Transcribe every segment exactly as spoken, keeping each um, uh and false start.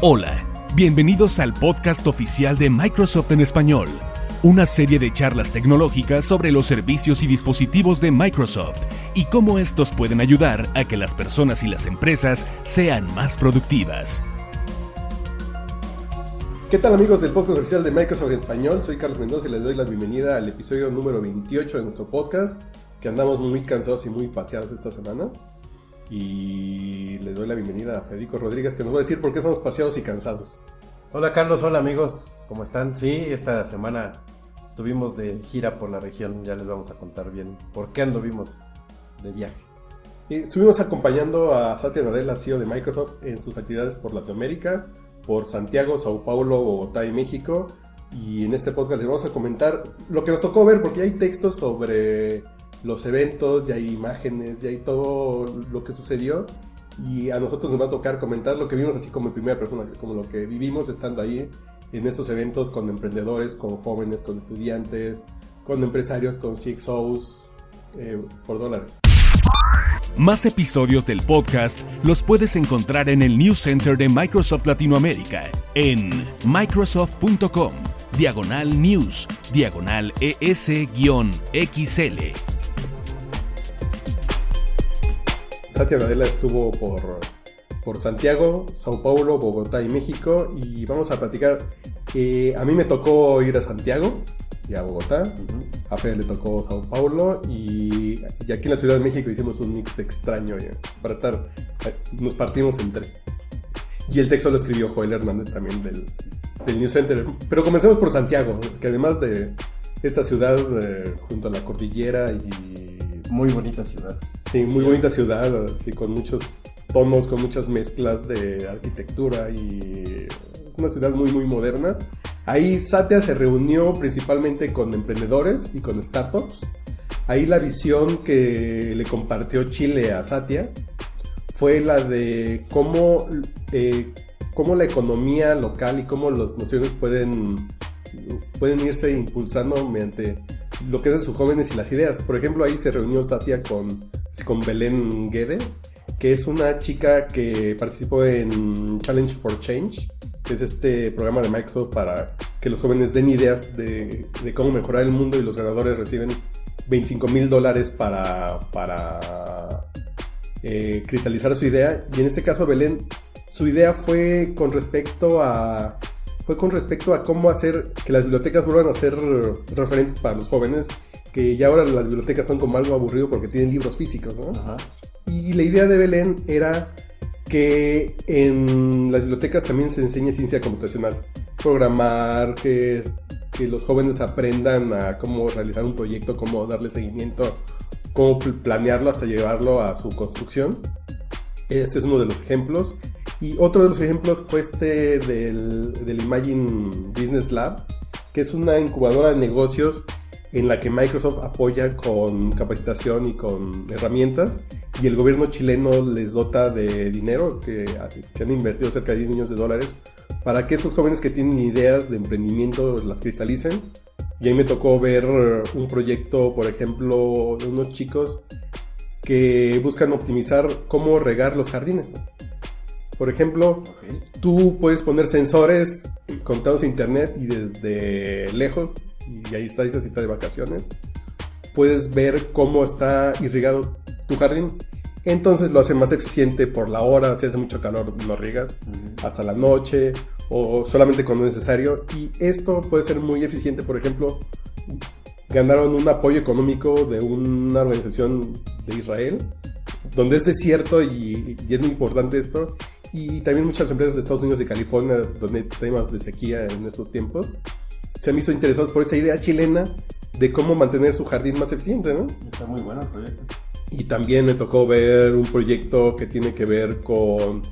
Hola, bienvenidos al podcast oficial de Microsoft en español, una serie de charlas tecnológicas sobre los servicios y dispositivos de Microsoft y cómo estos pueden ayudar a que las personas y las empresas sean más productivas. ¿Qué tal, amigos del podcast oficial de Microsoft en español? Soy Carlos Mendoza y les doy la bienvenida al episodio número veintiocho de nuestro podcast, que andamos muy cansados y muy paseados esta semana. Y le doy la bienvenida a Federico Rodríguez, que nos va a decir por qué estamos paseados y cansados. Hola Carlos, hola amigos, ¿cómo están? Sí, esta semana estuvimos de gira por la región, ya les vamos a contar bien por qué anduvimos de viaje. Y estuvimos acompañando a Satya Nadella, C E O de Microsoft, en sus actividades por Latinoamérica, por Santiago, Sao Paulo, Bogotá y México. Y en este podcast les vamos a comentar lo que nos tocó ver, porque hay textos sobre los eventos, ya hay imágenes, ya hay todo lo que sucedió. Y a nosotros nos va a tocar comentar lo que vimos así como en primera persona, como lo que vivimos estando ahí en esos eventos con emprendedores, con jóvenes, con estudiantes, con empresarios, con C X Os eh, por dólar. Más episodios del podcast los puedes encontrar en el News Center de Microsoft Latinoamérica en microsoft.com, diagonal news, diagonal es-xl. Satya Nadella estuvo por, por Santiago, Sao Paulo, Bogotá y México, y vamos a platicar. Eh, a mí me tocó ir a Santiago y a Bogotá, uh-huh. A Fede le tocó Sao Paulo, y, y aquí en la Ciudad de México hicimos un mix extraño. Ya, para estar, nos partimos en tres. Y el texto lo escribió Joel Hernández también del, del News Center. Pero comencemos por Santiago, que además de esta ciudad eh, junto a la cordillera y... Muy bonita ciudad. Sí, muy sí. bonita ciudad, así, con muchos tonos, con muchas mezclas de arquitectura y una ciudad muy muy moderna. Ahí Satya se reunió principalmente con emprendedores y con startups. Ahí la visión que le compartió Chile a Satya fue la de cómo, eh, cómo la economía local y cómo las naciones pueden, pueden irse impulsando mediante lo que hacen sus jóvenes y las ideas. Por ejemplo, ahí se reunió Satya con, con Belén Guede, que es una chica que participó en Challenge for Change, que es este programa de Microsoft para que los jóvenes den ideas de, de cómo mejorar el mundo, y los ganadores reciben veinticinco mil dólares para, para eh, cristalizar su idea. Y en este caso Belén, su idea fue con respecto a... fue con respecto a cómo hacer que las bibliotecas vuelvan a ser referentes para los jóvenes, que ya ahora las bibliotecas son como algo aburrido porque tienen libros físicos, ¿no? Ajá. Y la idea de Belén era que en las bibliotecas también se enseñe ciencia computacional, programar, que, es, que los jóvenes aprendan a cómo realizar un proyecto, cómo darle seguimiento, cómo planearlo hasta llevarlo a su construcción. Este es uno de los ejemplos. Y otro de los ejemplos fue este del, del Imagine Business Lab, que es una incubadora de negocios en la que Microsoft apoya con capacitación y con herramientas, y el gobierno chileno les dota de dinero, que, que han invertido cerca de diez millones de dólares, para que estos jóvenes que tienen ideas de emprendimiento las cristalicen. Y ahí me tocó ver un proyecto, por ejemplo, de unos chicos que buscan optimizar cómo regar los jardines. Por ejemplo, okay. Tú puedes poner sensores conectados a internet y desde lejos, y ahí está, si estás de vacaciones, puedes ver cómo está irrigado tu jardín. Entonces lo hace más eficiente por la hora. Si hace mucho calor no riegas, uh-huh. hasta la noche, o solamente cuando es necesario. Y esto puede ser muy eficiente. Por ejemplo, ganaron un apoyo económico de una organización de Israel, donde es desierto, y, y es muy importante esto. Y también muchas empresas de Estados Unidos y California, donde hay temas de sequía en estos tiempos, se han visto interesados por esta idea chilena de cómo mantener su jardín más eficiente, ¿no? Está muy bueno el proyecto. Y también me tocó ver un proyecto que tiene que ver con,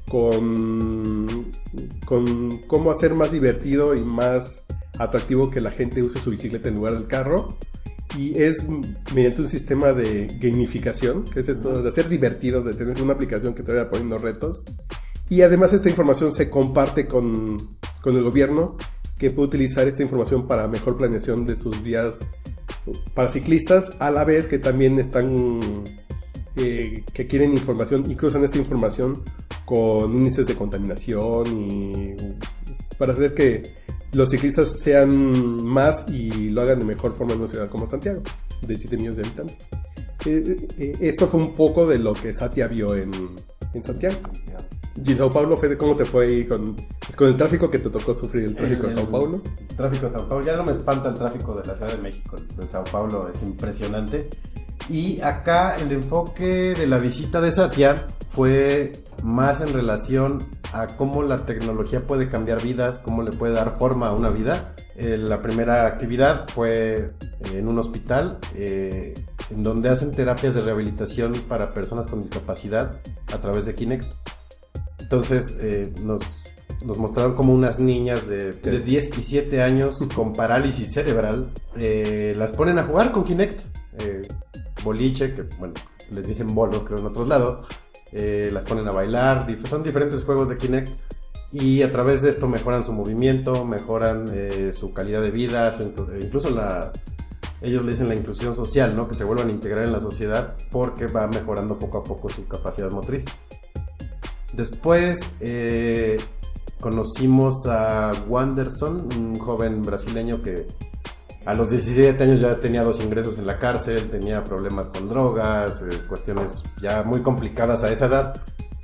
con, con cómo hacer más divertido y más atractivo que la gente use su bicicleta en lugar del carro. Y es mediante un sistema de gamificación, que es esto de hacer divertido, de tener una aplicación que te vaya poniendo retos. Y además esta información se comparte con, con el gobierno, que puede utilizar esta información para mejor planeación de sus vías para ciclistas, a la vez que también están eh, que quieren información y cruzan esta información con índices de contaminación y para hacer que los ciclistas sean más y lo hagan de mejor forma en una ciudad como Santiago, de siete millones de habitantes. Eh, eh, esto fue un poco de lo que Satya vio en, en Santiago. ¿Y en Sao Paulo, Fede, cómo te fue ahí con, con el tráfico que te tocó sufrir, el tráfico el, de Sao Paulo? El tráfico de Sao Paulo, ya no me espanta el tráfico de la Ciudad de México, el de Sao Paulo es impresionante. Y acá el enfoque de la visita de Satya fue más en relación a cómo la tecnología puede cambiar vidas, cómo le puede dar forma a una vida. Eh, la primera actividad fue eh, en un hospital eh, en donde hacen terapias de rehabilitación para personas con discapacidad a través de Kinect. Entonces eh, nos, nos mostraron como unas niñas de, de diez y siete años con parálisis cerebral eh, las ponen a jugar con Kinect, eh, boliche, que bueno, les dicen bolos creo en otros lados, eh, las ponen a bailar, dif- son diferentes juegos de Kinect y a través de esto mejoran su movimiento, mejoran eh, su calidad de vida, su inclu- incluso la... ellos le dicen la inclusión social, ¿no? Que se vuelvan a integrar en la sociedad porque va mejorando poco a poco su capacidad motriz. Después eh, conocimos a Wanderson, un joven brasileño que a los diecisiete años ya tenía dos ingresos en la cárcel, tenía problemas con drogas, eh, cuestiones ya muy complicadas a esa edad.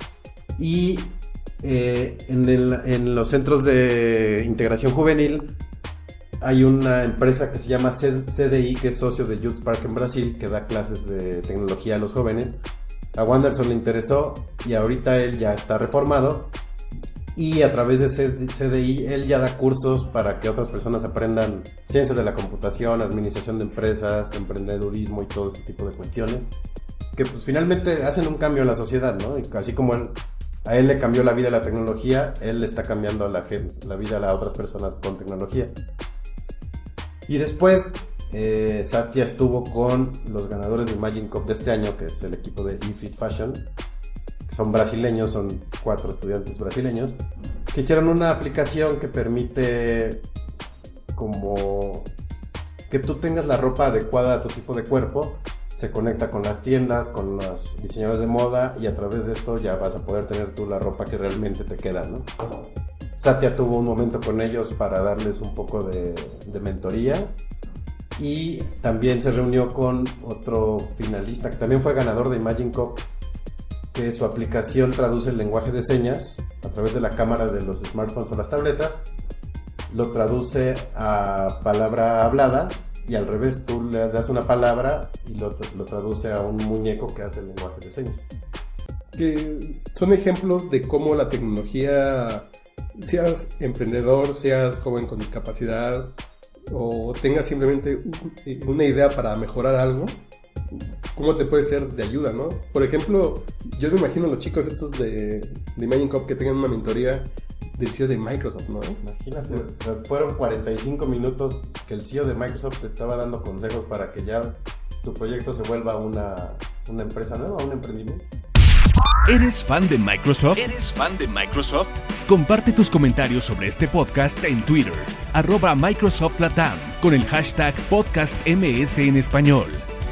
Y eh, en, el, en los centros de integración juvenil hay una empresa que se llama C D I, que es socio de Youth Spark en Brasil, que da clases de tecnología a los jóvenes. A Wanderson le interesó y ahorita él ya está reformado y a través de C D I él ya da cursos para que otras personas aprendan ciencias de la computación, administración de empresas, emprendedurismo y todo ese tipo de cuestiones que pues finalmente hacen un cambio en la sociedad, ¿no? Y así como él, a él le cambió la vida la tecnología, él le está cambiando la, la vida a otras personas con tecnología. Y después Eh, Satya estuvo con los ganadores de Imagine Cup de este año, que es el equipo de eFit Fashion, que son brasileños, son cuatro estudiantes brasileños, que hicieron una aplicación que permite como que tú tengas la ropa adecuada a tu tipo de cuerpo, se conecta con las tiendas, con los diseñadores de moda y a través de esto ya vas a poder tener tú la ropa que realmente te queda, ¿no? Satya tuvo un momento con ellos para darles un poco de, de mentoría. Y también se reunió con otro finalista que también fue ganador de Imagine Cup, que su aplicación traduce el lenguaje de señas a través de la cámara de los smartphones o las tabletas, lo traduce a palabra hablada y al revés, tú le das una palabra y lo, lo traduce a un muñeco que hace el lenguaje de señas. Que son ejemplos de cómo la tecnología, seas emprendedor, seas joven con discapacidad o tengas simplemente una idea para mejorar algo, cómo te puede ser de ayuda, ¿no? Por ejemplo, yo me imagino a los chicos estos de, de Imagine Cup que tengan una mentoría del C E O de Microsoft, ¿no? Imagínate, o sea, fueron cuarenta y cinco minutos que el C E O de Microsoft te estaba dando consejos para que ya tu proyecto se vuelva una, una empresa nueva, un emprendimiento. ¿Eres fan de Microsoft? ¿Eres fan de Microsoft? Comparte tus comentarios sobre este podcast en Twitter, arroba Microsoft Latam, con el hashtag PodcastMS en español.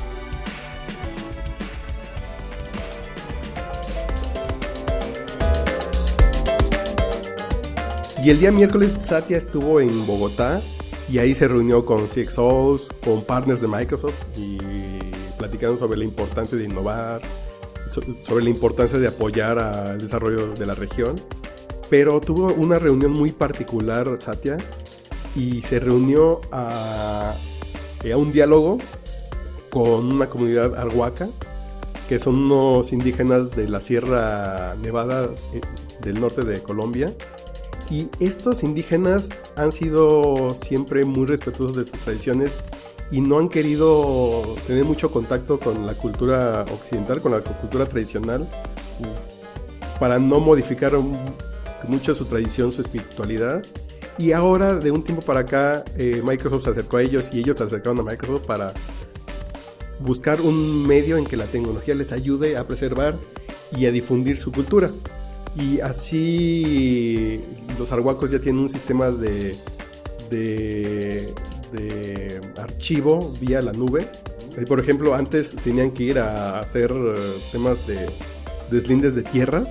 Y el día miércoles Satya estuvo en Bogotá y ahí se reunió con C X Os, con partners de Microsoft y platicaron sobre la importancia de innovar, sobre la importancia de apoyar al desarrollo de la región. Pero tuvo una reunión muy particular Satya y se reunió a, a un diálogo con una comunidad arhuaca, que son unos indígenas de la Sierra Nevada del norte de Colombia. Y estos indígenas han sido siempre muy respetuosos de sus tradiciones y no han querido tener mucho contacto con la cultura occidental, con la cultura tradicional, para no modificar mucho su tradición, su espiritualidad. Y ahora, de un tiempo para acá, eh, Microsoft se acercó a ellos y ellos se acercaron a Microsoft para buscar un medio en que la tecnología les ayude a preservar y a difundir su cultura. Y así los arhuacos ya tienen un sistema de, de, de archivo vía la nube. Por ejemplo, antes tenían que ir a hacer temas de deslindes de tierras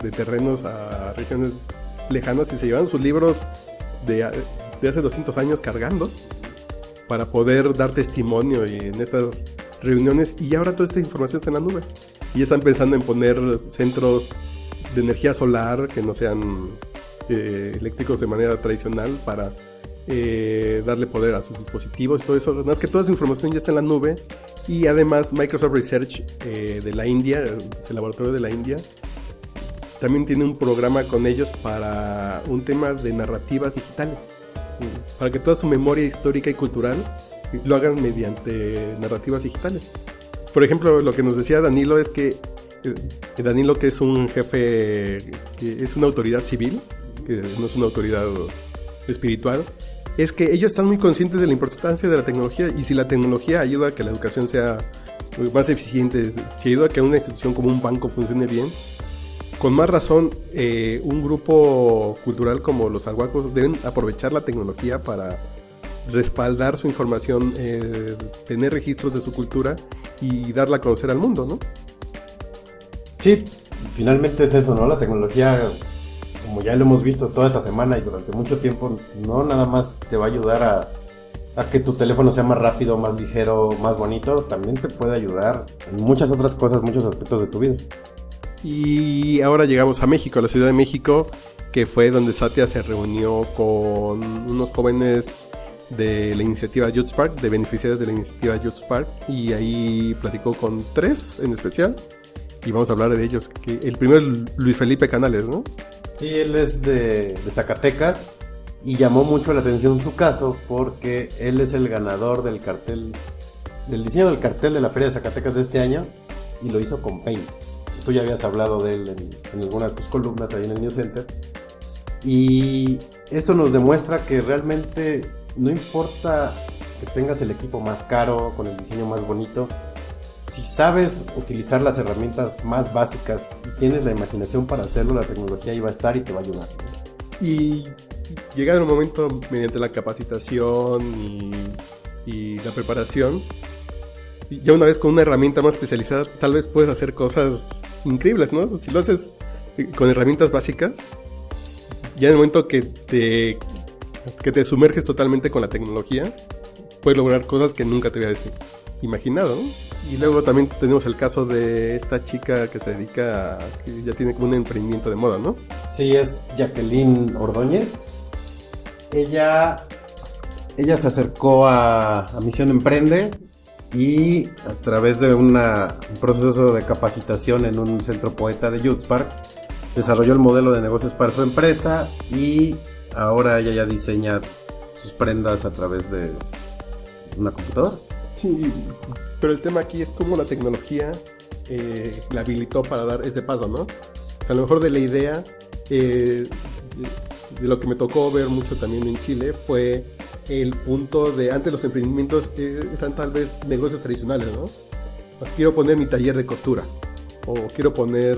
de terrenos a regiones lejanas y se llevaban sus libros de, de hace doscientos años cargando para poder dar testimonio y en estas reuniones, y ahora toda esta información está en la nube y ya están pensando en poner centros de energía solar que no sean eh, eléctricos de manera tradicional para eh, darle poder a sus dispositivos y todo eso. Nada más que toda esa información ya está en la nube, y además Microsoft Research eh, de la India, el laboratorio de la India, también tiene un programa con ellos para un tema de narrativas digitales, para que toda su memoria histórica y cultural lo hagan mediante narrativas digitales. Por ejemplo, lo que nos decía Danilo es que eh, Danilo, que es un jefe, que es una autoridad civil, que no es una autoridad espiritual, es que ellos están muy conscientes de la importancia de la tecnología, y si la tecnología ayuda a que la educación sea más eficiente, si ayuda a que una institución como un banco funcione bien, con más razón eh, un grupo cultural como los arhuacos deben aprovechar la tecnología para respaldar su información, eh, tener registros de su cultura y darla a conocer al mundo, ¿no? Sí, finalmente es eso, ¿no? La tecnología, como ya lo hemos visto toda esta semana y durante mucho tiempo, no nada más te va a ayudar a, a que tu teléfono sea más rápido, más ligero, más bonito, también te puede ayudar en muchas otras cosas, muchos aspectos de tu vida. Y ahora llegamos a México, a la Ciudad de México, que fue donde Satya se reunió con unos jóvenes de la iniciativa Youth Spark, de beneficiarios de la iniciativa Youth Spark, y ahí platicó con tres en especial, y vamos a hablar de ellos. Que el primero es Luis Felipe Canales, ¿no? Sí, él es de, de Zacatecas, y llamó mucho la atención su caso porque él es el ganador del cartel, del diseño del cartel de la Feria de Zacatecas de este año, y lo hizo con Paint. Tú ya habías hablado de él en, en alguna de tus columnas ahí en el News Center, y esto nos demuestra que realmente no importa que tengas el equipo más caro, con el diseño más bonito, si sabes utilizar las herramientas más básicas y tienes la imaginación para hacerlo, la tecnología ahí va a estar y te va a ayudar. Y llega el momento, mediante la capacitación y, y la preparación, ya una vez con una herramienta más especializada, tal vez puedes hacer cosas increíbles, ¿no? Si lo haces con herramientas básicas, ya en el momento que te, que te sumerges totalmente con la tecnología, puedes lograr cosas que nunca te habías imaginado, ¿no? Y luego también tenemos el caso de esta chica que se dedica a, que ya tiene como un emprendimiento de moda, ¿no? Sí, es Jacqueline Ordóñez. Ella, ella se acercó a, a Misión Emprende, y a través de una, un proceso de capacitación en un centro poeta de Youth Spark, desarrolló el modelo de negocios para su empresa, y ahora ella ya diseña sus prendas a través de una computadora. Sí, pero el tema aquí es cómo la tecnología eh, la habilitó para dar ese paso, ¿no? O sea, a lo mejor de la idea, eh, de, de lo que me tocó ver mucho también en Chile, fue el punto de antes los emprendimientos eh, eran tal vez negocios tradicionales, ¿no? Pues quiero poner mi taller de costura, o quiero poner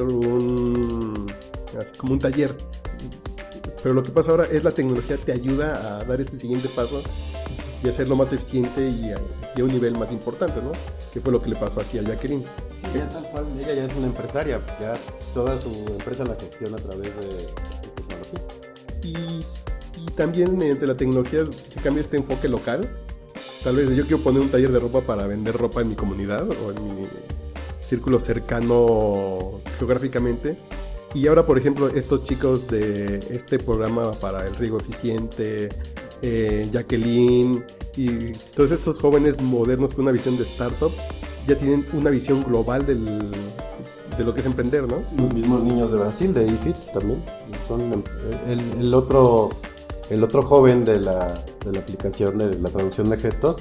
un así como un taller, pero lo que pasa ahora es la tecnología te ayuda a dar este siguiente paso y hacerlo más eficiente y a, y a un nivel más importante, ¿no? Que fue lo que le pasó aquí a Jacqueline. Sí, ya tal cual, ella ya es una empresaria, ya toda su empresa la gestiona a través de, de tecnología. Y Y también mediante la tecnología se cambia este enfoque local. Tal vez yo quiero poner un taller de ropa para vender ropa en mi comunidad o en mi círculo cercano geográficamente. Y ahora, por ejemplo, estos chicos de este programa para el riego eficiente, eh, Jacqueline y todos estos jóvenes modernos con una visión de startup, ya tienen una visión global del, de lo que es emprender, ¿no? Los mismos niños de Brasil, de iFit también. Son el, el otro... El otro joven de la, de la aplicación de la traducción de gestos,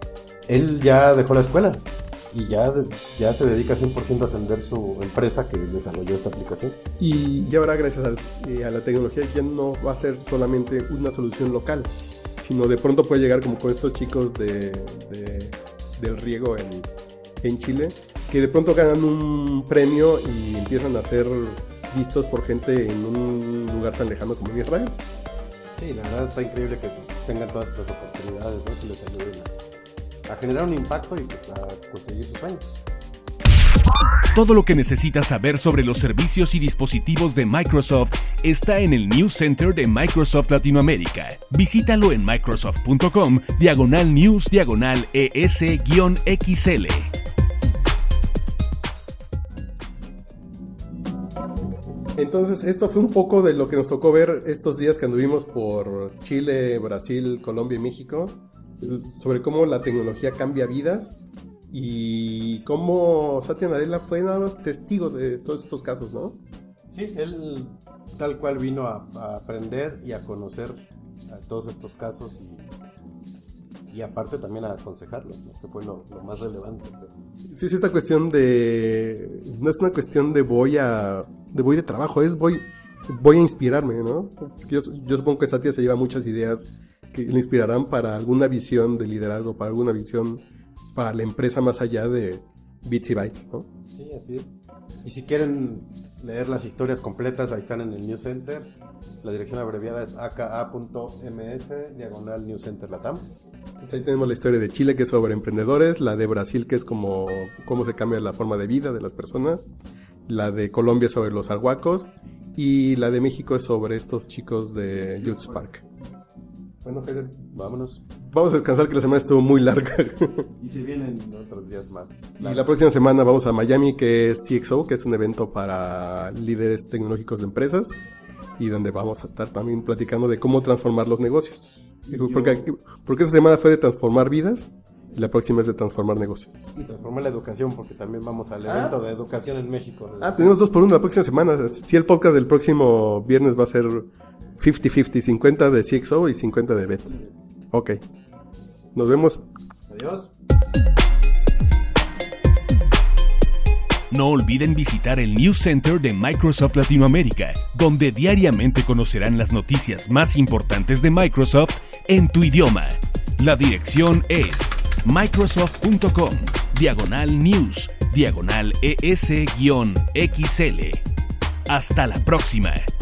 él ya dejó la escuela y ya, ya se dedica cien por ciento a atender su empresa que desarrolló esta aplicación. Y, y ahora, gracias a, eh, a la tecnología, ya no va a ser solamente una solución local, sino de pronto puede llegar como con estos chicos de, de, del riego en, en Chile, que de pronto ganan un premio y empiezan a ser vistos por gente en un lugar tan lejano como en Israel. Sí, la verdad está increíble que tengan todas estas oportunidades, ¿no? Que les ayuden a, a generar un impacto y a conseguir sus sueños. Todo lo que necesitas saber sobre los servicios y dispositivos de Microsoft está en el News Center de Microsoft Latinoamérica. Visítalo en microsoft.com diagonal news diagonal es-xl. Entonces, esto fue un poco de lo que nos tocó ver estos días que anduvimos por Chile, Brasil, Colombia y México, sobre cómo la tecnología cambia vidas y cómo Satya Nadella fue nada más testigo de todos estos casos, ¿no? Sí, él tal cual vino a, a aprender y a conocer a todos estos casos y, y aparte también a aconsejarlos, ¿no? Que fue lo, lo más relevante. Sí, sí, esta cuestión de... no es una cuestión de voy a... de voy de trabajo, es voy, voy a inspirarme, ¿no? Yo, yo supongo que Satya se lleva muchas ideas que le inspirarán para alguna visión de liderazgo, para alguna visión para la empresa más allá de bits y bytes, ¿no? Sí, así es. Y si quieren leer las historias completas, ahí están en el News Center. La dirección abreviada es a k a punto m s diagonal News Center Latam. Pues ahí tenemos la historia de Chile, que es sobre emprendedores, la de Brasil, que es como cómo se cambia la forma de vida de las personas, la de Colombia sobre los arhuacos y la de México es sobre estos chicos de Youth Spark. Bueno, Feder, vámonos. Vamos a descansar, que la semana estuvo muy larga. Y si vienen otros días más. Y la próxima semana vamos a Miami, que es C X O, que es un evento para líderes tecnológicos de empresas, y donde vamos a estar también platicando de cómo transformar los negocios. Yo... Porque, porque esta semana fue de transformar vidas, y la próxima es de transformar negocios. Y transformar la educación, porque también vamos al evento ah. de educación en México. Ah, tenemos dos por uno la próxima semana. Sí, el podcast del próximo viernes va a ser cincuenta cincuenta, cincuenta de C X O y cincuenta de B E T. Ok. Nos vemos. Adiós. No olviden visitar el News Center de Microsoft Latinoamérica, donde diariamente conocerán las noticias más importantes de Microsoft en tu idioma. La dirección es microsoft.com, diagonal news, diagonal es-xl. Hasta la próxima.